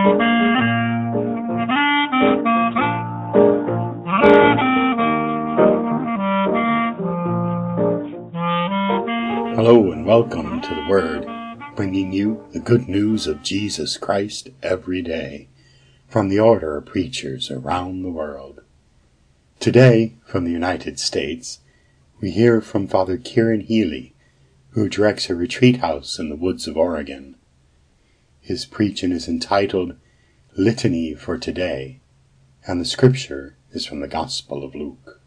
Hello and welcome to the Word, bringing you the good news of Jesus Christ every day, from the Order of Preachers around the world. Today, from the United States, we hear from Father Kieran Healy, who directs a retreat house in the woods of Oregon. His preaching is entitled Litany for Today, and the scripture is from the Gospel of Luke.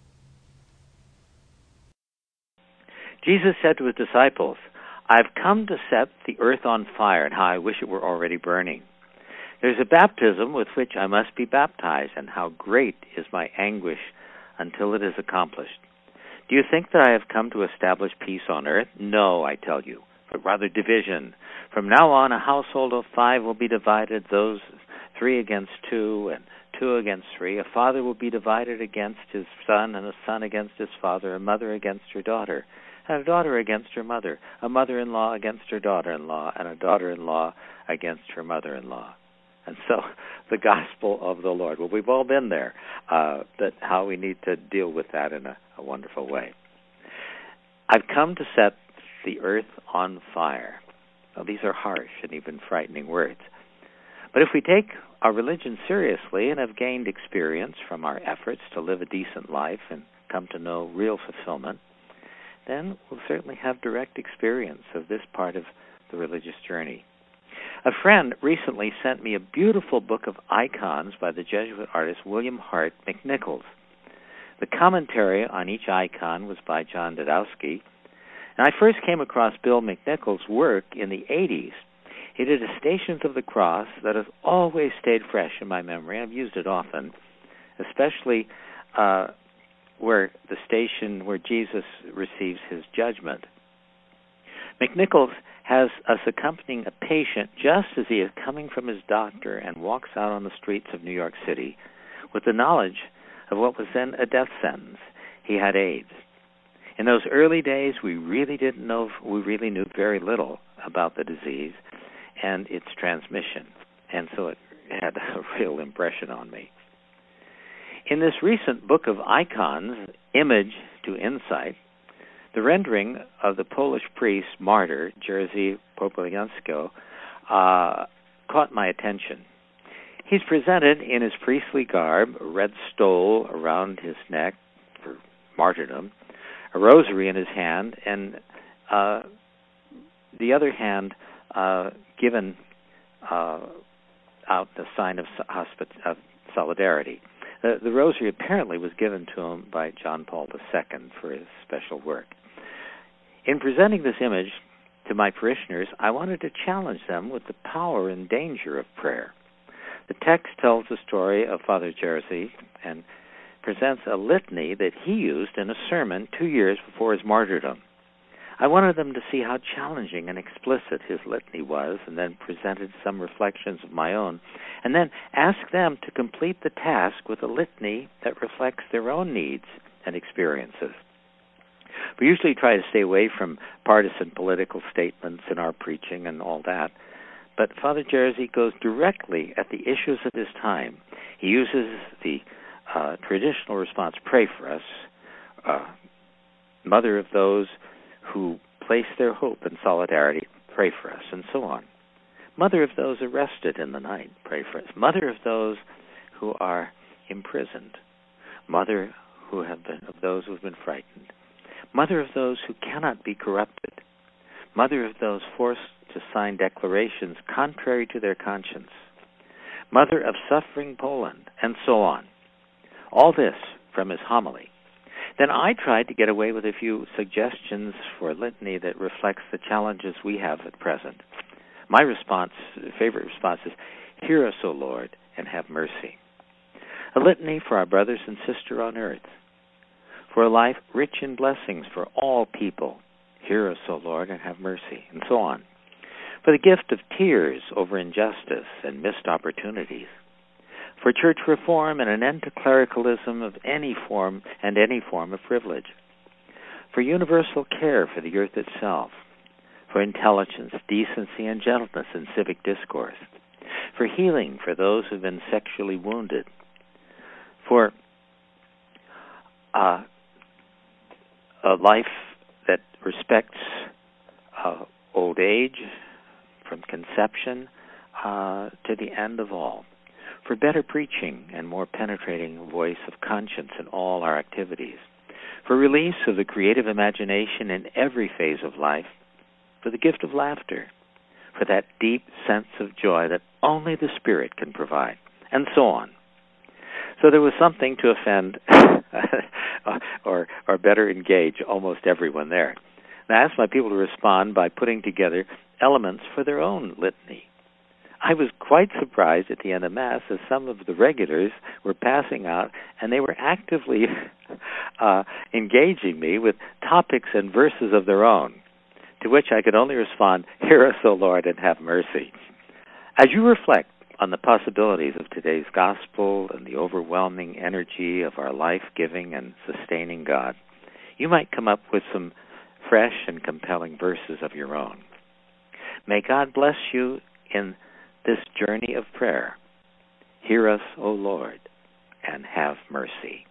Jesus said to his disciples, "I've come to set the earth on fire, and how I wish it were already burning. There's a baptism with which I must be baptized, and how great is my anguish until it is accomplished. Do you think that I have come to establish peace on earth? No, I tell you, but rather division. From now on, a household of 5 will be divided, those 3 against 2, and 2 against 3. A father will be divided against his son, and a son against his father, a mother against her daughter, and a daughter against her mother, a mother-in-law against her daughter-in-law, and a daughter-in-law against her mother-in-law." And so, the gospel of the Lord. Well, we've all been there, but how we need to deal with that in a wonderful way. I've come to set the earth on fire. Well, these are harsh and even frightening words. But if we take our religion seriously and have gained experience from our efforts to live a decent life and come to know real fulfillment, then we'll certainly have direct experience of this part of the religious journey. A friend recently sent me a beautiful book of icons by the Jesuit artist William Hart McNichols. The commentary on each icon was by John Dudowski, and I first came across Bill McNichols' work in the 80s. He did a Stations of the Cross that has always stayed fresh in my memory. I've used it often, especially where the station where Jesus receives his judgment. McNichols has us accompanying a patient just as he is coming from his doctor and walks out on the streets of New York City with the knowledge of what was then a death sentence. He had AIDS. In those early days, we really knew very little about the disease and its transmission, and so it had a real impression on me. In this recent book of icons, Image to Insight, the rendering of the Polish priest martyr, Jerzy Popoliański, caught my attention. He's presented in his priestly garb, a red stole around his neck for martyrdom, a rosary in his hand, and the other hand given out the sign of solidarity. The rosary apparently was given to him by John Paul II for his special work. In presenting this image to my parishioners, I wanted to challenge them with the power and danger of prayer. The text tells the story of Father Jerzy and presents a litany that he used in a sermon 2 years before his martyrdom. I wanted them to see how challenging and explicit his litany was, and then presented some reflections of my own, and then asked them to complete the task with a litany that reflects their own needs and experiences. We usually try to stay away from partisan political statements in our preaching and all that, but Father Jerzy goes directly at the issues of his time. He uses the traditional response, "Pray for us," "Mother of those who place their hope in solidarity, pray for us," and so on. "Mother of those arrested in the night, pray for us." "Mother of those who are imprisoned." "Mother of those who have been frightened." "Mother of those who cannot be corrupted." "Mother of those forced to sign declarations contrary to their conscience." "Mother of suffering Poland," and so on. All this from his homily. Then I tried to get away with a few suggestions for a litany that reflects the challenges we have at present. My favorite response is, "Hear us, O Lord, and have mercy." A litany for our brothers and sisters on earth. For a life rich in blessings for all people. Hear us, O Lord, and have mercy, and so on. For the gift of tears over injustice and missed opportunities. For church reform and an end to clericalism of any form and any form of privilege. For universal care for the earth itself. For intelligence, decency, and gentleness in civic discourse. for healing for those who've been sexually wounded, for a life that respects old age from conception to the end of all, for better preaching and more penetrating voice of conscience in all our activities, for release of the creative imagination in every phase of life, for the gift of laughter, for that deep sense of joy that only the Spirit can provide, and so on. So there was something to offend or better engage almost everyone there. And I asked my people to respond by putting together elements for their own litany. I was quite surprised at the end of Mass as some of the regulars were passing out, and they were actively engaging me with topics and verses of their own, to which I could only respond, "Hear us, O Lord, and have mercy." As you reflect on the possibilities of today's gospel and the overwhelming energy of our life-giving and sustaining God, you might come up with some fresh and compelling verses of your own. May God bless you in this journey of prayer. Hear us, O Lord, and have mercy.